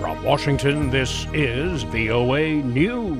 From Washington, this is VOA News.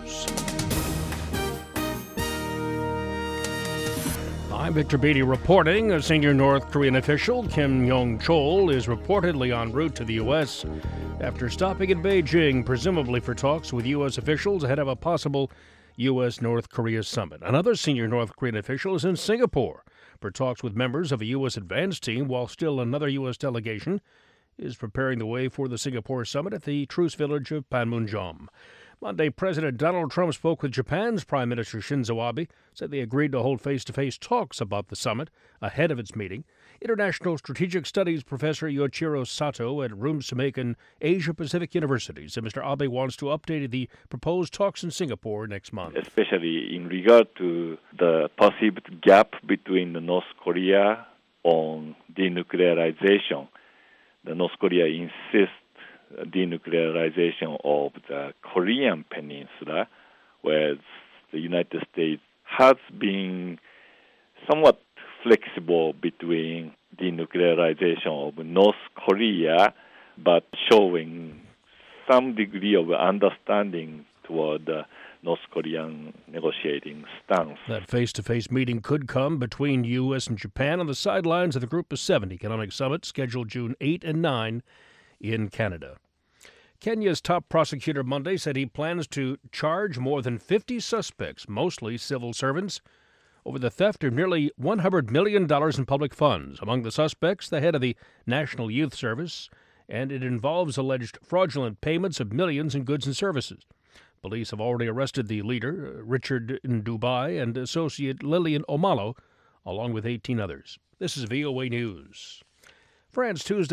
I'm Victor Beatty reporting. A senior North Korean official, Kim Yong-chol, is reportedly en route to the U.S. after stopping in Beijing, presumably for talks with U.S. officials ahead of a possible U.S.-North Korea summit. Another senior North Korean official is in Singapore for talks with members of a U.S. advance team, while still another U.S. delegation is preparing the way for the Singapore summit at the truce village of Panmunjom. Monday, President Donald Trump spoke with Japan's Prime Minister Shinzo Abe, said they agreed to hold face-to-face talks about the summit ahead of its meeting. International Strategic Studies Professor Yoichiro Sato at Rum-Sumakan Asia-Pacific University said Mr. Abe wants to update the proposed talks in Singapore next month. Especially in regard to the perceived gap between North Korea on denuclearization. The North Korea insists denuclearization of the Korean peninsula, whereas the United States has been somewhat flexible between denuclearization of North Korea, but showing some degree of understanding toward the North Korean negotiating stance. That face-to-face meeting could come between U.S. and Japan on the sidelines of the Group of 7 economic summit scheduled June 8 and 9 in Canada. Kenya's top prosecutor Monday said he plans to charge more than 50 suspects, mostly civil servants, over the theft of nearly $100 million in public funds. Among the suspects, the head of the National Youth Service, and it involves alleged fraudulent payments of millions in goods and services. Police have already arrested the leader, Richard Ndubai, and associate Lillian Omalo, along with 18 others. This is VOA News. France Tuesday